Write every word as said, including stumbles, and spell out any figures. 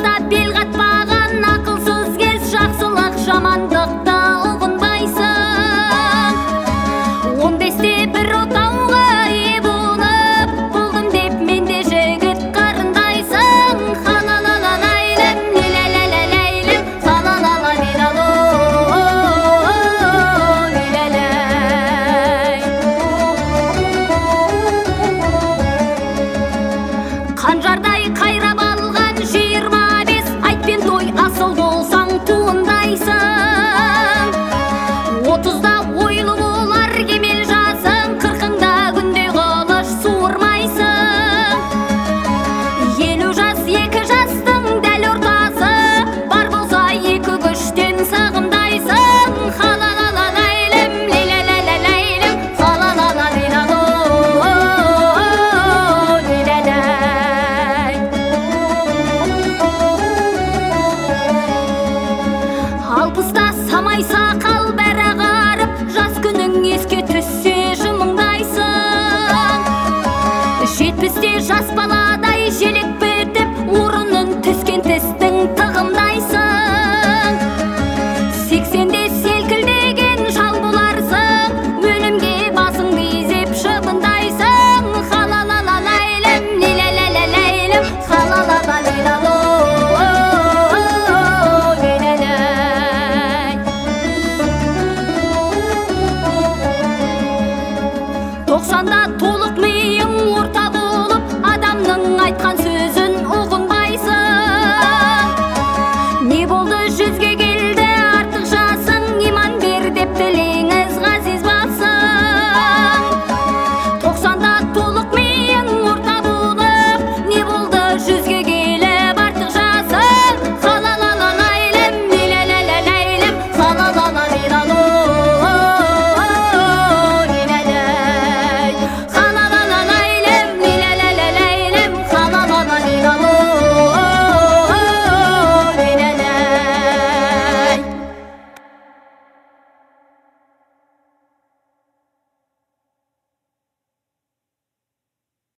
алпыста бел қатпаған ақылсыз кез, жақсылық жамандықты ұғынбайсың. Он бесте бір отауға ие болып болдым деп менде жігіт қарындайсың. Халалалалайлым, лилалалалайлым, халалалалилало, лилалай. Қанжардай қайрап алған жиырма бес, айтпен той асыл болсаң туындайсың. Отызда ойлы болар кемел жасың, қырқыңда күнде қылыш суырмайсың. Елу жас екі жастың дәл ортасы, бар болса екі күштен сағымдайсың. Халалалалайлым, лилалалалайлым, халалалалилало, лилалай. Алпыста самайсақ